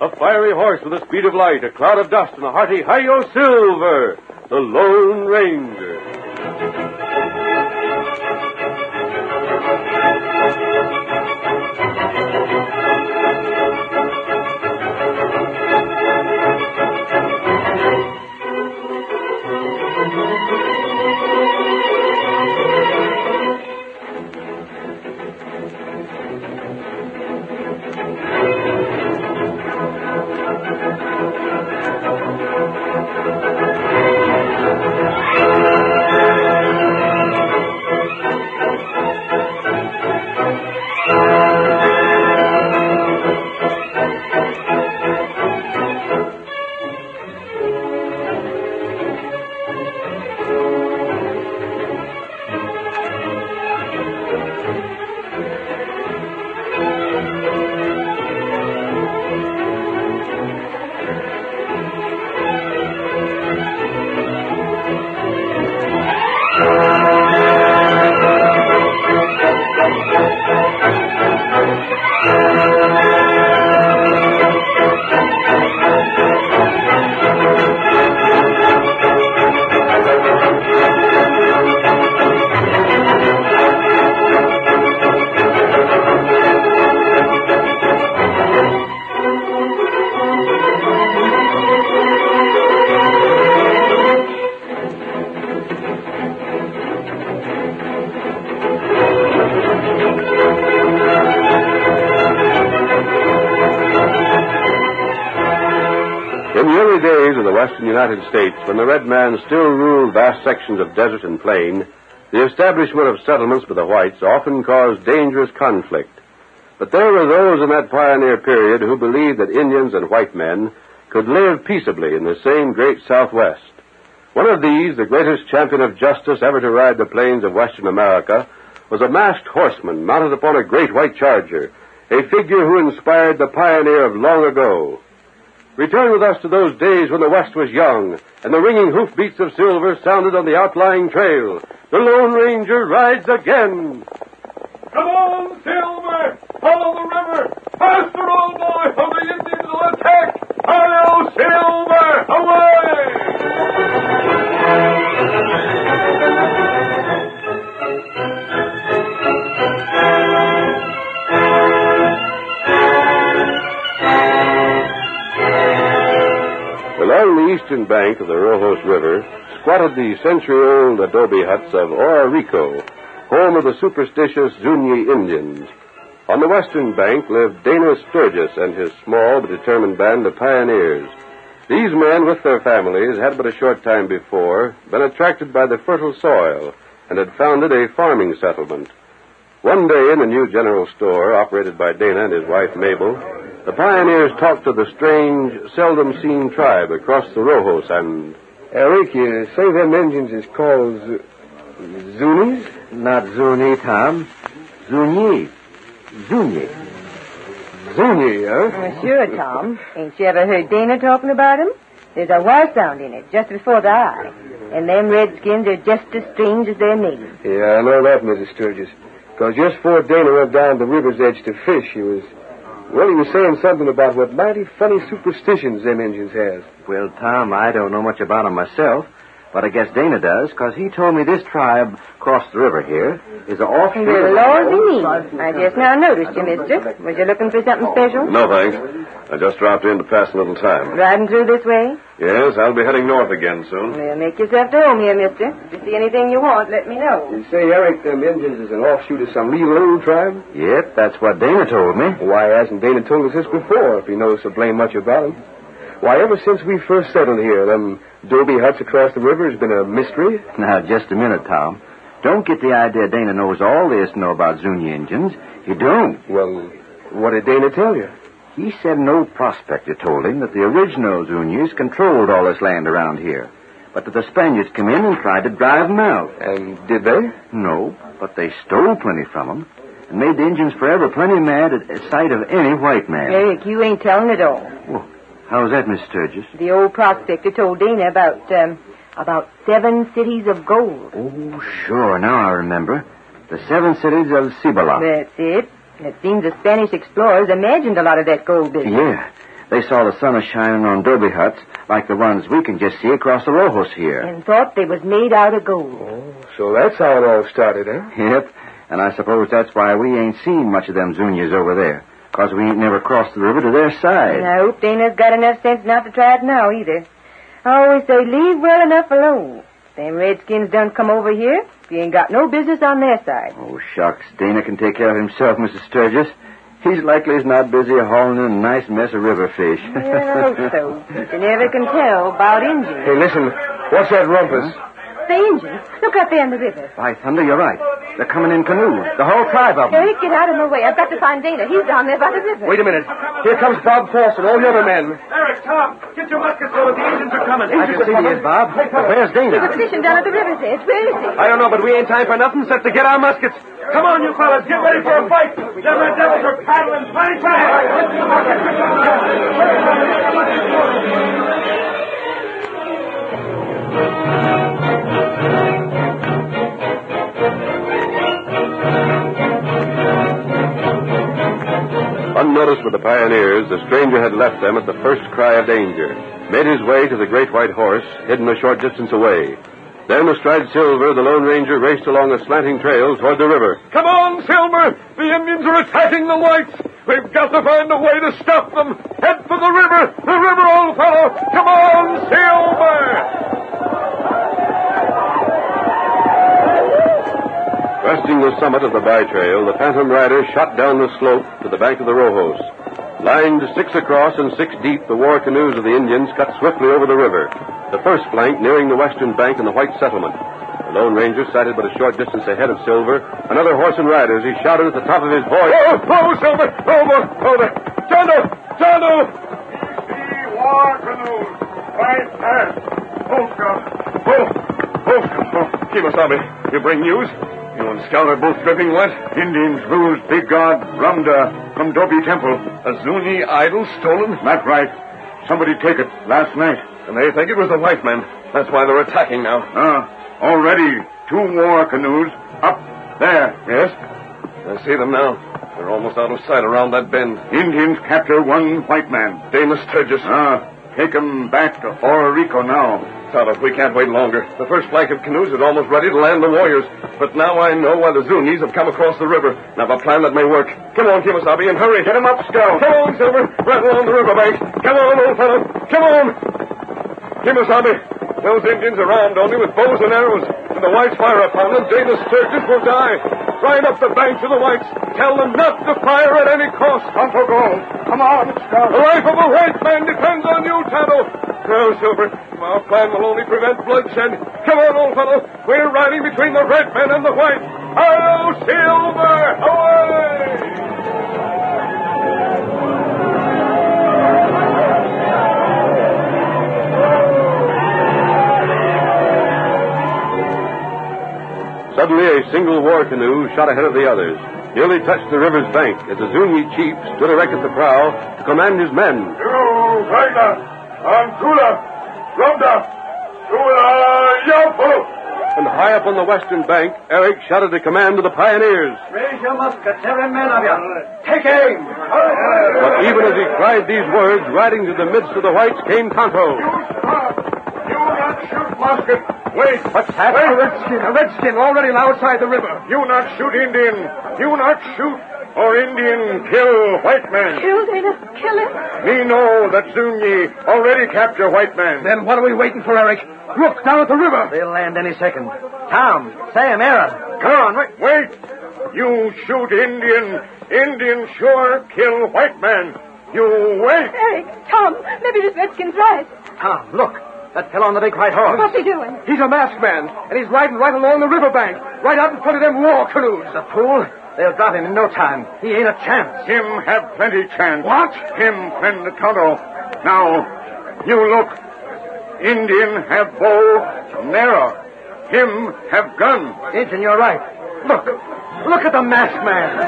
A fiery horse with the speed of light, a cloud of dust, and a hearty Hi-Yo Silver, the Lone Ranger. Western United States, when the red man still ruled vast sections of desert and plain, the establishment of settlements by the whites often caused dangerous conflict. But there were those in that pioneer period who believed that Indians and white men could live peaceably in the same great Southwest. One of these, the greatest champion of justice ever to ride the plains of Western America, was a masked horseman mounted upon a great white charger, a figure who inspired the pioneer of long ago. Return with us to those days when the West was young, and the ringing hoofbeats of silver sounded on the outlying trail. The Lone Ranger rides again. Come on, Silver! Follow the river! Faster, old boy, or the Indians will attack! Hi-yo, Silver! Away! Along the eastern bank of the Rojos River squatted the century-old adobe huts of Ora Rico, home of the superstitious Zuni Indians. On the western bank lived Dana Sturgis and his small but determined band of pioneers. These men, with their families, had but a short time before been attracted by the fertile soil and had founded a farming settlement. One day in the new general store, operated by Dana and his wife Mabel, the pioneers talked to the strange, seldom-seen tribe across the Rojos and... Eric, you say them Indians is called Zunis? Not Zuni, Tom. Zuni. Zuni. Zuni, huh? Sure, Tom. Ain't you ever heard Dana talking about him? There's a Y sound in it, just before the I. And them redskins are just as strange as their name. Yeah, I know that, Mrs. Sturgis. Because just before Dana went down the river's edge to fish, he was saying something about what mighty funny superstitions them Indians has. Well, Tom, I don't know much about them myself, but I guess Dana does, because he told me this tribe across the river here is an offshoot... Well, Lord be me. I just now noticed you, mister. Was you looking for something special? No, thanks. I just dropped in to pass a little time. Riding through this way? Yes, I'll be heading north again soon. Well, make yourself to home here, mister. If you see anything you want, let me know. You say, Eric, them Indians is an offshoot of some real old tribe? Yep, that's what Dana told me. Why hasn't Dana told us this before, if he knows so blame much about them? Why, ever since we first settled here, them adobe huts across the river has been a mystery. Now, just a minute, Tom. Don't get the idea Dana knows all there is to know about Zuni Indians. He don't. Well, what did Dana tell you? He said an old prospector told him that the original Zunis controlled all this land around here, but that the Spaniards came in and tried to drive them out. And did they? No, but they stole plenty from them and made the Indians forever plenty mad at the sight of any white man. Eric, you ain't telling it all. Well, how's that, Miss Sturgis? The old prospector told Dana about 7 cities of gold. Oh, sure. Now I remember. The 7 cities of Cibola. That's it. It seems the Spanish explorers imagined a lot of that gold business. Yeah. they saw the sun was shining on adobe huts like the ones we can just see across the Rojos here. And thought they was made out of gold. Oh, so that's how it all started, huh? Yep, and I suppose that's why we ain't seen much of them Zunias over there, 'cause we ain't never crossed the river to their side. And I hope Dana's got enough sense not to try it now, either. I always say leave well enough alone. Them redskins done come over here. You ain't got no business on their side. Oh, shucks. Dana can take care of himself, Mrs. Sturgis. He's likely as not busy hauling in a nice mess of river fish. I hope so. You never can tell about Injuns. Hey, listen. What's that rumpus? The Injuns. Look out there in the river. By thunder, you're right. They're coming in canoes. The whole tribe of them. Eric, get out of my way. I've got to find Dana. He's down there by the river. Wait a minute. Here comes Bob Fawcett, all the other men. Eric, Tom, get your muskets over. The Indians are coming. I can see he is, Bob. But where's He was Dana? fishing down at the river's edge. Where is he? I don't know, but we ain't time for nothing except to get our muskets. Come on, you fellas. Get ready for a fight. Them red devils are paddling plenty fast. Unnoticed by the pioneers, the stranger had left them at the first cry of danger, made his way to the great white horse, hidden a short distance away. Then, astride Silver, the Lone Ranger raced along a slanting trail toward the river. Come on, Silver. The Indians are attacking the whites. We've got to find a way to stop them. Head for the river. The river, old fellow. Come on, Silver. Breasting the summit of the by-trail, the Phantom Rider shot down the slope to the bank of the Rojos. Lined 6 across and 6 deep, the war canoes of the Indians cut swiftly over the river, the first flank nearing the western bank and the white settlement. The Lone Ranger sighted but a short distance ahead of Silver another horse and rider as he shouted at the top of his voice. Oh, Silver. Over. John Doe. See war canoes. Right there. Kimasabi, you bring news? You and Scout are both dripping wet. Indians lose big god Ramda from Dobi Temple. A Zuni idol stolen? That's right. Somebody take it last night. And they think it was the white men. That's why they're attacking now. Already 2 war canoes up there. Yes? I see them now. They're almost out of sight around that bend. Indians capture 1 white man. Damus Sturgis. Take him back to Orico now. Tonto, we can't wait longer. The first flank of canoes is almost ready to land the warriors. But now I know why the Zunis have come across the river. And I've a plan that may work. Come on, Kimasabi, and hurry. Get him up, Scout. Come on, Silver. Right along the riverbank. Come on, old fellow. Come on. Kimasabi, those Indians are armed only with bows and arrows. When the whites fire upon them, Damus Sturgis will die. Ride up the bank to the whites. Tell them not to fire at any cost. Tonto, go. Come on, Scout. The life of a white man depends on you, Tonto. No, Silver. Our plan will only prevent bloodshed. Come on, old fellow. We're riding between the red men and the white. Hello, Silver! Away! Suddenly, a single war canoe shot ahead of the others, nearly touched the river's bank as the Zuni chief stood erect at the prow to command his men. You, Raina, Antula, Ramda, Yapo! And high up on the western bank, Eric shouted a command to the pioneers. Raise your muskets, every man of you. Take aim! But even as he cried these words, riding to the midst of the whites came Tonto. You not shoot musket. Wait. What's that? Wait. A redskin already outside the river. You not shoot Indian. You not shoot, or Indian kill white man. Kill Dana. Kill him. Me know that Zuni already capture white man. Then what are we waiting for, Eric? Look, down at the river. They'll land any second. Tom, Sam, Aaron. Come on, wait. You shoot Indian. Indian sure kill white man. You wait. Eric, Tom, maybe this redskin's right. Tom, look. That fellow on the big white horse. What's he doing? He's a masked man, and he's riding right along the riverbank, right out in front of them war canoes. The fool. They'll drop him in no time. He ain't a chance. Him have plenty chance. What? Him friend the Tonto. Now, you look. Indian have bow, narrow. Him have gun. Injun, you're right. Look at the masked man.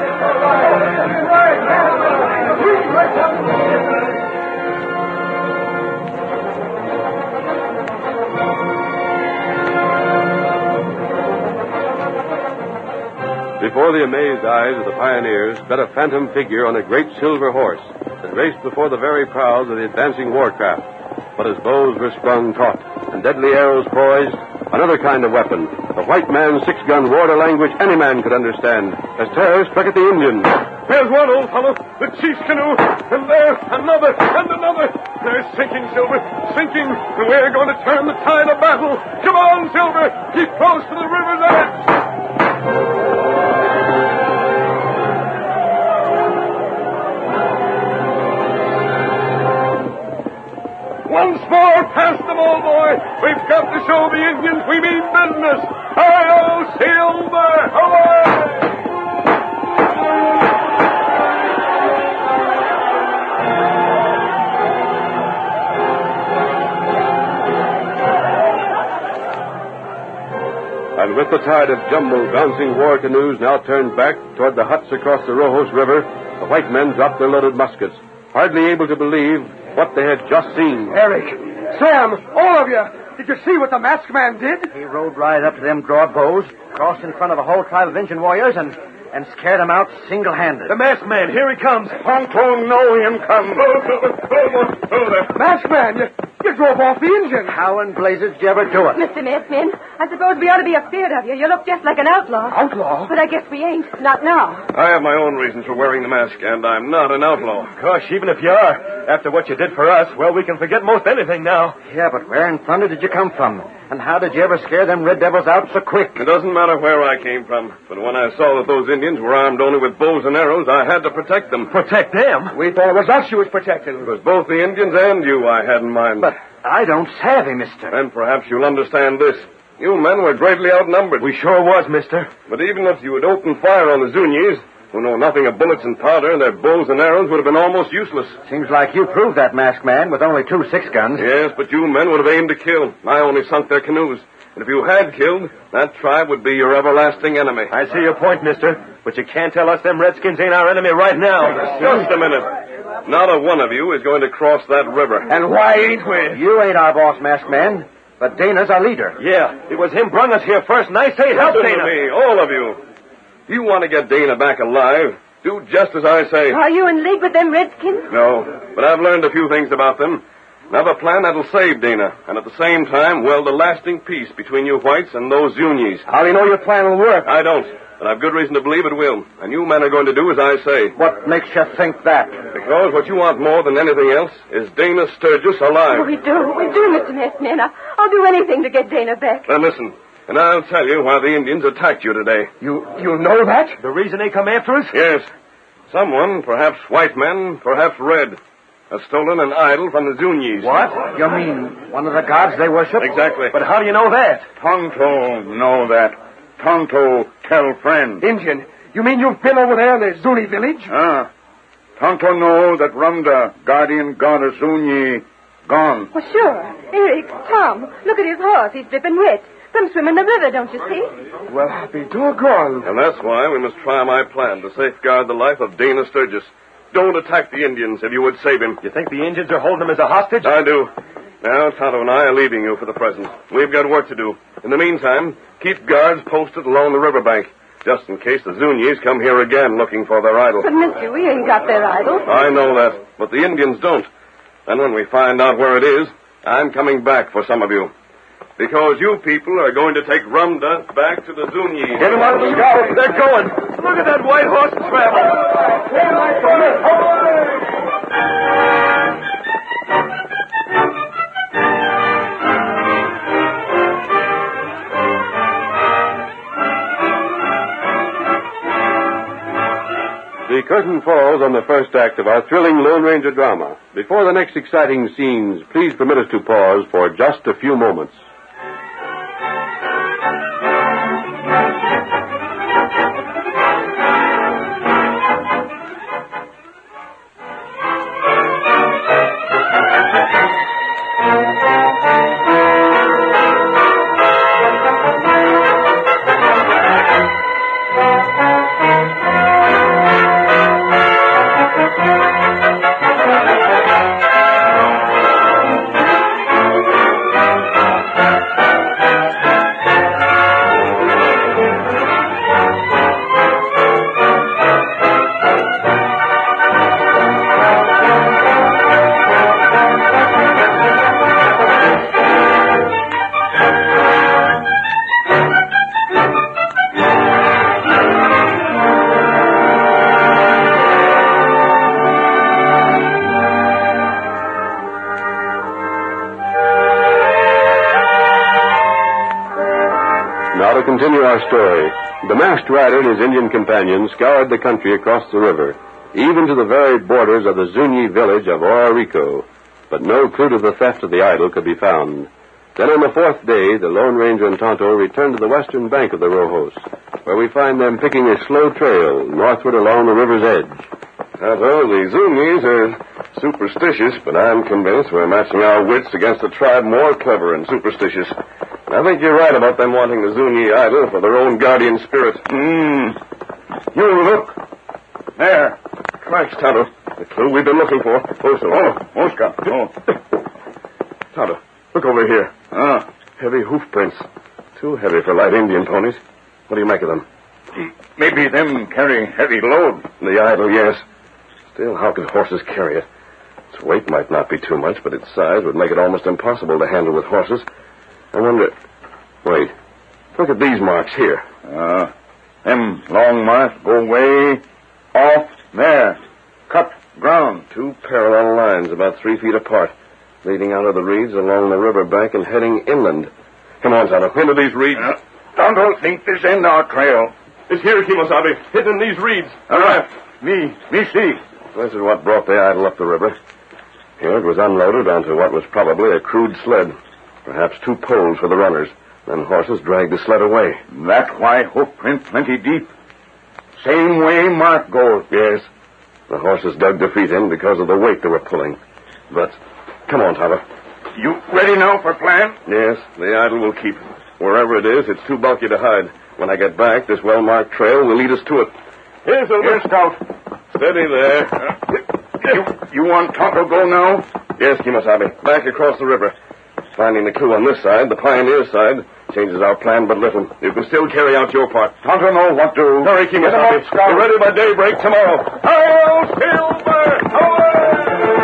Before the amazed eyes of the pioneers sped a phantom figure on a great silver horse. and raced before the very prows of the advancing warcraft. But as bows were sprung taut and deadly arrows poised, another kind of weapon, the white man's six-gun, wore a language any man could understand, as terror struck at the Indians. There's one, old fellow, the chief's canoe, and there's another, and another. They're sinking, Silver, sinking, and we're going to turn the tide of battle. Come on, Silver, keep close to the river's edge. Once more, past them, old boy. We've got to show the Indians we mean business. Hi-yo, Silver! Away! And with the tide of jumbled, bouncing war canoes now turned back toward the huts across the Rojos River, the white men dropped their loaded muskets, hardly able to believe what they had just seen. Eric, Sam, all of you, did you see what the masked man did? He rode right up to them broad bows, crossed in front of a whole tribe of Indian warriors, and scared them out single-handed. The masked man, here he comes. Tonto, know him come. Masked man, you drove off the engine. How in blazes did you ever do it? Mr. Maskman, I suppose we ought to be afraid of you. You look just like an outlaw. Outlaw? But I guess we ain't. Not now. I have my own reasons for wearing the mask, and I'm not an outlaw. Gosh, even if you are, after what you did for us, well, we can forget most anything now. Yeah, but where in thunder did you come from? And how did you ever scare them red devils out so quick? It doesn't matter where I came from, but when I saw that those Indians were armed only with bows and arrows, I had to protect them. Protect them? We thought it was us you was protecting. It was both the Indians and you I had in mind. But I don't savvy, mister. And perhaps you'll understand this. You men were greatly outnumbered. We sure was, mister. But even if you had opened fire on the Zunies, who know nothing of bullets and powder, their bows and arrows would have been almost useless. Seems like you proved that, masked man, with only 2 6-guns. Yes, but you men would have aimed to kill. I only sunk their canoes. And if you had killed, that tribe would be your everlasting enemy. I see your point, mister. But you can't tell us them redskins ain't our enemy right now. Just a minute. Not a one of you is going to cross that river. And why ain't we? You ain't our boss, masked man. But Dana's our leader. Yeah, it was him brung us here first, and I say help Listen Dana. to me, all of you. If you want to get Dana back alive, do just as I say. Are you in league with them redskins? No, but I've learned a few things about them. And I have a plan that'll save Dana, and at the same time weld a lasting peace between you whites and those Zunies. How do you know your plan will work? I don't, but I've good reason to believe it will. And you men are going to do as I say. What makes you think that? Because what you want more than anything else is Dana Sturgis alive. Oh, we do, Mr. Maskman. I'll do anything to get Dana back. Now listen, and I'll tell you why the Indians attacked you today. You know that? The reason they come after us? Yes. Someone, perhaps white men, perhaps red, has stolen an idol from the Zunies. What? You mean one of the gods they worship? Exactly. But how do you know that? Tonto know that. Tonto tell friend. Indian, you mean you've been over there in the Zuni village? Tonto know that Ramda, guardian god of Zuni, gone. Oh, sure. Eric, Tom, look at his horse. He's dripping wet. From swimming the river, don't you see? Well, I'll be doggone. And that's why we must try my plan to safeguard the life of Dana Sturgis. Don't attack the Indians if you would save him. You think the Indians are holding him as a hostage? I do. Now, Tonto and I are leaving you for the present. We've got work to do. In the meantime, keep guards posted along the riverbank, just in case the Zunies come here again looking for their idol. But, mister, we ain't got their idol. I know that, but the Indians don't. And when we find out where it is, I'm coming back for some of you. Because you people are going to take Ramda back to the Zunies. Get them out of the scow. They're going. Look at that white horse travel. The curtain falls on the first act of our thrilling Lone Ranger drama. Before the next exciting scenes, please permit us to pause for just a few moments. shall continue our story. The masked rider and his Indian companions scoured the country across the river, even to the very borders of the Zuni village of Orarico. But no clue to the theft of the idol could be found. Then on the fourth day, the Lone Ranger and Tonto returned to the western bank of the Rojos, where we find them picking a slow trail northward along the river's edge. Tonto, the Zunis are superstitious, but I'm convinced we're matching our wits against a tribe more clever and superstitious. I think you're right about them wanting the Zuni idol for their own guardian spirit. You look. There. Tracks, Tonto. The clue we've been looking for. Oscar. Tonto, look over here. Heavy hoof prints. Too heavy for light Indian ponies. What do you make of them? Maybe them carry heavy load. The idol, yes. Still, how could horses carry it? Its weight might not be too much, but its size would make it almost impossible to handle with horses. I wonder... Wait. Look at these marks here. Them long marks go way off there. Cut ground. 2 parallel lines about 3 feet apart, leading out of the reeds along the river bank and heading inland. Come on, Tonto. Into these reeds. Tonto, think this end our trail. It's here, Kimosabe. Hidden in these reeds. Me see. This is what brought the idol up the river. Here it was unloaded onto what was probably a crude sled. Perhaps 2 poles for the runners. Then horses dragged the sled away. That's why hoof print plenty deep. Same way mark goes. Yes. The horses dug their feet in because of the weight they were pulling. But, come on, Tonto. You ready now for plan? Yes, the idol will keep. Wherever it is, it's too bulky to hide. When I get back, this well-marked trail will lead us to it. Here's Scout. Steady there. You want Tonto go now? Yes, Kimosabe. Back across the river. Finding the clue on this side, the pioneer side, changes our plan but little. You can still carry out your part. Tonto know what to... Hurry, Kimosabe. Be ready by daybreak tomorrow. Hail, Silver! Away!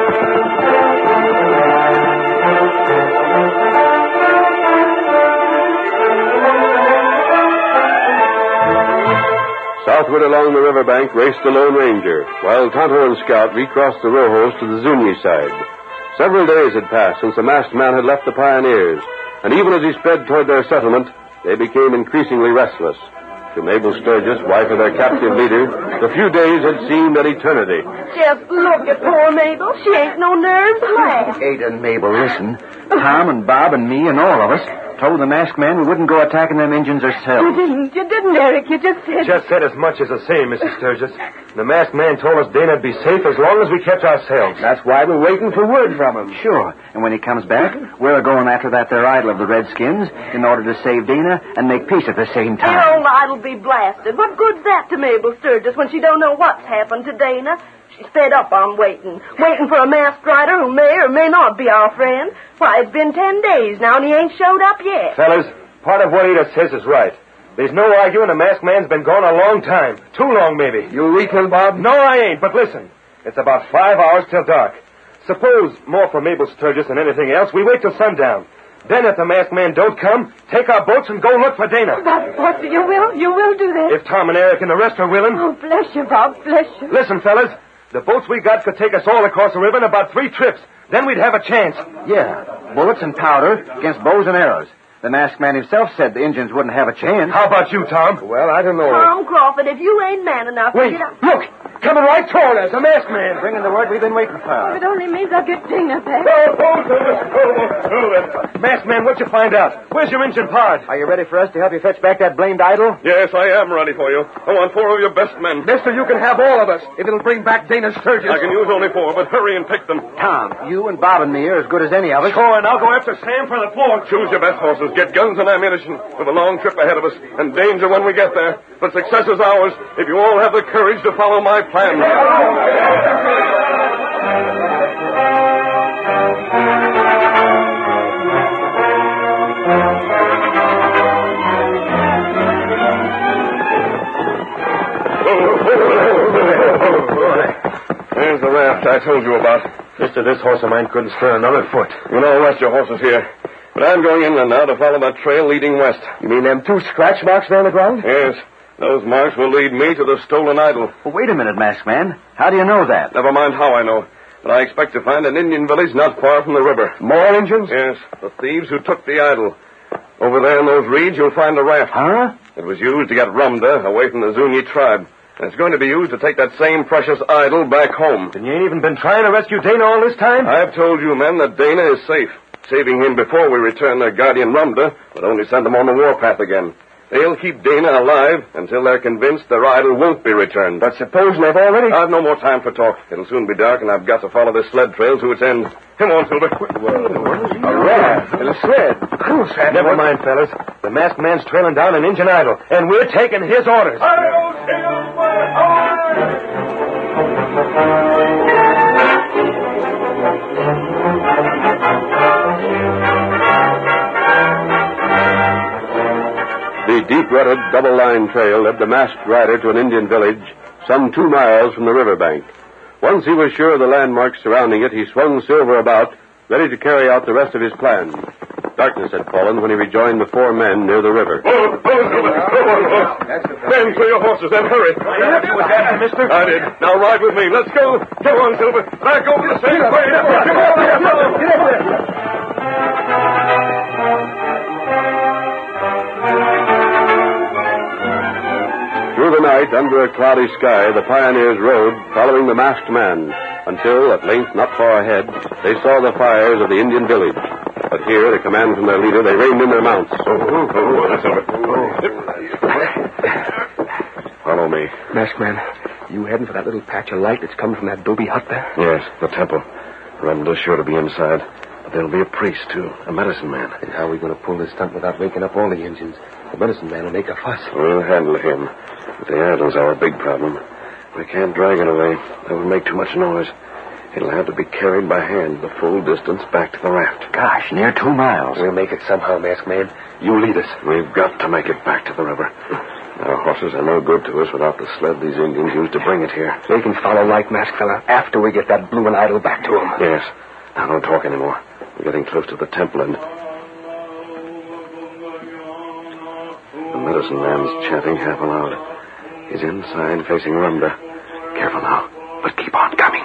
Southward along the riverbank raced the Lone Ranger, while Tonto and Scout recrossed the Rojos to the Zuni side. Several days had passed since the masked man had left the pioneers, and even as he sped toward their settlement, they became increasingly restless. To Mabel Sturgis, wife of their captive leader, the few days had seemed an eternity. Just look at poor Mabel. She ain't no nerves left. Ada and Mabel, listen. Tom and Bob and me and all of us told the masked man we wouldn't go attacking them Indians ourselves. You didn't, Eric. You just said... Just said as much as the same, Mrs. Sturgis. The masked man told us Dana'd be safe as long as we kept ourselves. That's why we're waiting for word from him. Sure. And when he comes back, we're going after that there idol of the Redskins in order to save Dana and make peace at the same time. The old idol be blasted. What good's that to Mabel Sturgis when she don't know what's happened to Dana? She's fed up on waiting for a masked rider who may or may not be our friend. Why, it's been 10 days now and he ain't showed up yet. Fellas, part of what Ada says is right. There's no arguing the masked man's been gone a long time. Too long, maybe. You weakling, Bob? No, I ain't, but listen. It's about 5 hours till dark. Suppose, more for Mabel Sturgis than anything else, we wait till sundown. Then if the masked man don't come, take our boats and go look for Dana. But you will do that? If Tom and Eric and the rest are willing. Oh, bless you, Bob, bless you. Listen, fellas. The boats we got could take us all across the river in about 3 trips. Then we'd have a chance. Yeah, bullets and powder against bows and arrows. The masked man himself said the Indians wouldn't have a chance. How about you, Tom? Well, I don't know. Tom Crawford, if you ain't man enough to Wait, get up... look! Coming right toward us, a masked man. Bringing the word we've been waiting for. If it only means I'll get Dana back. Masked man, what'd you find out? Where's your engine pod? Are you ready for us to help you fetch back that blamed idol? Yes, I am ready for you. I want 4 of your best men. Mister, you can have all of us if it'll bring back Dana Sturgis. I can use only 4, but hurry and pick them. Tom, you and Bob and me are as good as any of us. Sure, and I'll go after Sam for the port. Choose your best horses. Get guns and ammunition. With a long trip ahead of us, and danger when we get there. But success is ours if you all have the courage to follow my plan. There's the raft I told you about. Mister, this horse of mine couldn't stir another foot. You know, rest your horses here. But I'm going inland now to follow that trail leading west. You mean them 2 scratch marks there on the ground? Yes. Those marks will lead me to the stolen idol. Well, wait a minute, masked man. How do you know that? Never mind how I know. But I expect to find an Indian village not far from the river. More Indians? Yes. The thieves who took the idol. Over there in those reeds, you'll find a raft. Huh? It was used to get Rumda away from the Zuni tribe. And it's going to be used to take that same precious idol back home. And you ain't even been trying to rescue Dana all this time? I've told you, men, that Dana is safe. Saving him before we return their guardian Rumda would only send them on the warpath again. They'll keep Dana alive until they're convinced their idol won't be returned. But supposing they've already... I've no more time for talk. It'll soon be dark, and I've got to follow this sled trail to its end. Come on, Silver. A raft and a sled. Never mind, fellas. The masked man's trailing down an Indian idol, and we're taking his orders. The deep-rutted, double-line trail led the masked rider to an Indian village some 2 miles from the riverbank. Once he was sure of the landmarks surrounding it, he swung Silver about, ready to carry out the rest of his plan. Darkness had fallen when he rejoined the 4 men near the river. Men, clear your horses and hurry. Mister? I did. Now ride with me. Let's go. Come on, Silver. Back over the same way. Come on. Get up there. Through the night, under a cloudy sky, the pioneers rode, following the masked man, until, at length, not far ahead, they saw the fires of the Indian village. But here, at a command from their leader, they reined in their mounts. That's over. Follow me. Masked man, you heading for that little patch of light that's coming from that adobe hut there? Yes, the temple. Rumda's sure to be inside. But there'll be a priest, too. A medicine man. And how are we going to pull this stunt without waking up all the Indians? The medicine man will make a fuss. We'll handle him. But the idol's our big problem. We can't drag it away. That would make too much noise. It'll have to be carried by hand the full distance back to the raft. Gosh, near 2 miles. We'll make it somehow, masked man. You lead us. We've got to make it back to the river. Our horses are no good to us without the sled these Indians used to bring it here. They can follow like, masked fella, after we get that blue and idol back to them. Yes. Now, don't talk anymore. We're getting close to the temple, and the medicine man's chanting half aloud. He's inside, facing Rumda. Careful now, but keep on coming.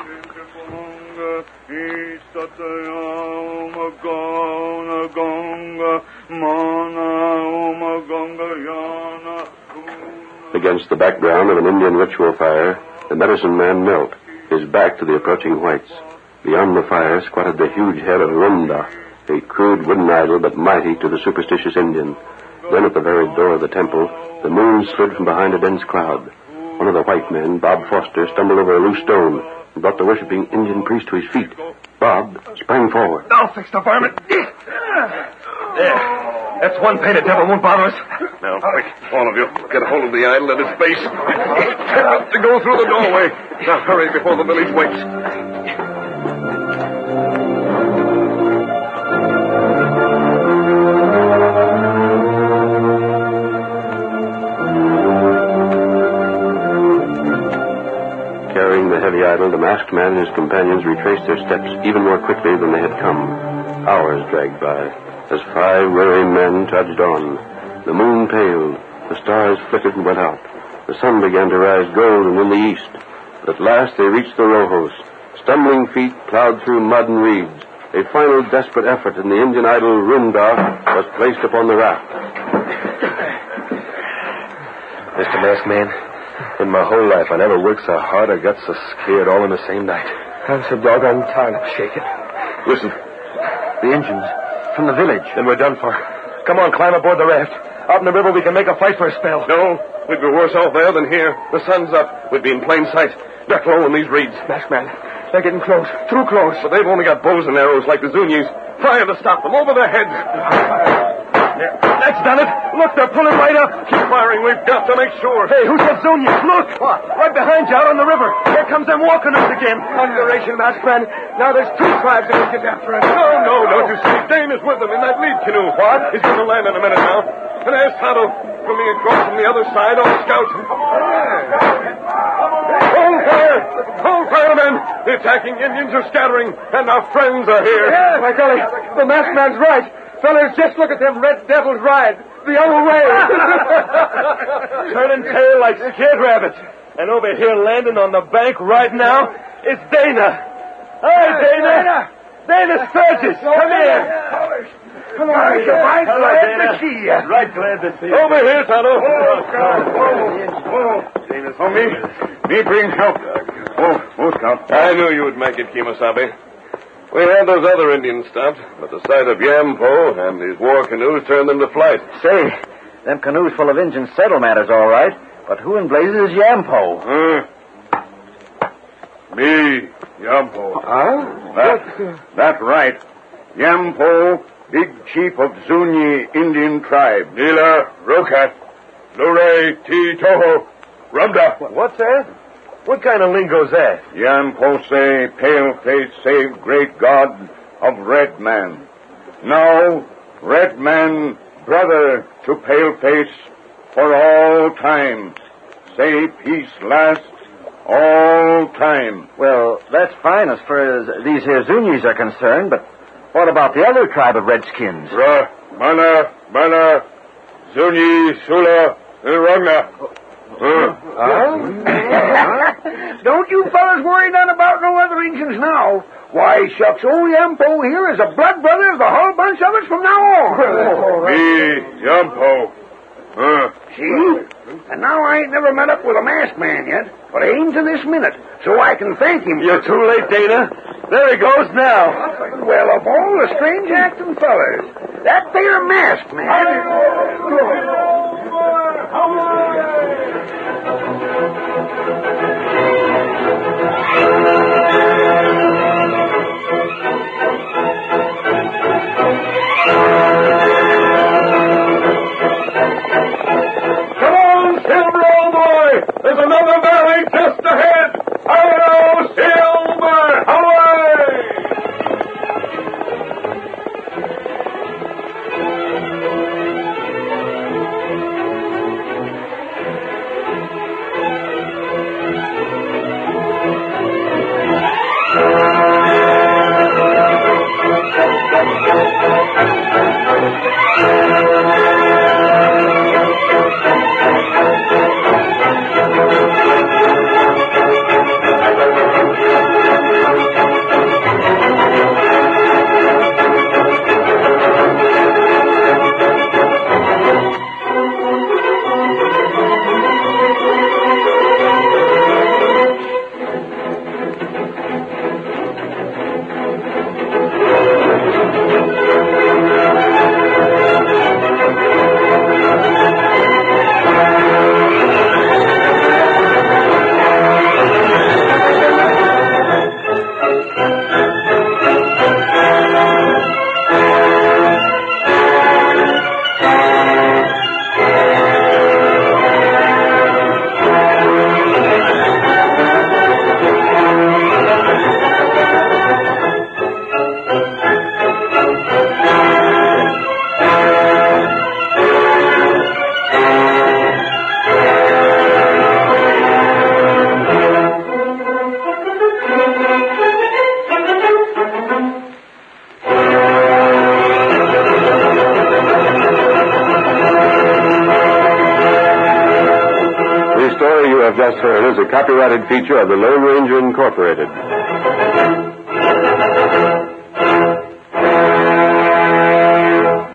Against the background of an Indian ritual fire, the medicine man knelt, his back to the approaching whites. Beyond the fire squatted the huge head of Rumda, a crude wooden idol but mighty to the superstitious Indian. Then at the very door of the temple, the moon slid from behind a dense cloud. One of the white men, Bob Foster, stumbled over a loose stone and brought the worshipping Indian priest to his feet. Bob sprang forward. I'll fix the varmint. There. That's one painted devil won't bother us. Now, quick, all of you, get hold of the idol at his base. Get out to go through the doorway. Now, hurry before the village wakes. Carrying the heavy idol, the masked man and his companions retraced their steps even more quickly than they had come. Hours dragged by as 5 weary men trudged on. The moon paled, the stars flickered and went out. The sun began to rise golden in the east. But at last they reached the Rojos. Stumbling feet plowed through mud and reeds. A final desperate effort, and the Indian idol Rumda was placed upon the raft. Mr. Masked Man, in my whole life I never worked so hard or got so scared all in the same night. I'm so doggone tired of shaking. Listen. The Indians from the village. Then we're done for. Come on, climb aboard the raft. Out in the river we can make a fight for a spell. No, we'd be worse off there than here. The sun's up. We'd be in plain sight. Duck low in these reeds. Masked Man, they're getting close. Too close. But they've only got bows and arrows like the Zunis. Fire to stop them over their heads. Yeah, that's done it. Look, they're pulling right up. Keep firing. We've got to make sure. Hey, who's that Zunius? Look. What? Right behind you out on the river. Here comes them walking us again. Conjuration, Masked Man. Now there's 2 tribes that will get after us. No, don't you see? Dane is with them in that lead canoe. What? He's going to land in a minute now. And there's Tonto swimming across from the other side on scout. Hold fire! Hold fire, men! The attacking Indians are scattering, and our friends are here. Yeah, my golly, the Masked Man's right. Fellas, just look at them red devils ride. The other way. Turning tail like scared rabbits. And over here landing on the bank right now is Dana. Hi, Dana. They're the Sturgis. Come here. Come on, Right, glad to see you. Right, glad to see you. Over here, Tonto. Oh, me bring help. Oh, Scout. I knew you would make it, Kemosabe. We had those other Indians stopped, but the sight of Yampo and these war canoes turned them to flight. Say, them canoes full of Injuns settle matters all right, but who in blazes is Yampo? Me, Yampo. Huh? That's right. Yampo, big chief of Zuni Indian tribe. Nila, Rokat, Luray, Ti, Toho, Rumda. What's that? What kind of lingo's that? Yampo say, pale-face save great God of Red Man. Now, Red Man, brother to pale-face for all time. Say peace last all time. Well, that's fine as far as these here Zunis are concerned, but what about the other tribe of redskins? Mana, Zuni, Sula, and Ragna. Don't you fellas worry none about no other Injuns now. Why, shucks, old Yampo here is a blood brother of the whole bunch of us from now on. Me, Yampo. See? And now I ain't never met up with a masked man yet, but I aim to this minute, so I can thank him. You're too late, Dana. There he goes now. Well, of all the strange acting fellers, that there masked man... Come on, Silver, old boy! There's another valley just ahead! Hello, Silver! Away! Just heard is a copyrighted feature of the Lone Ranger Incorporated.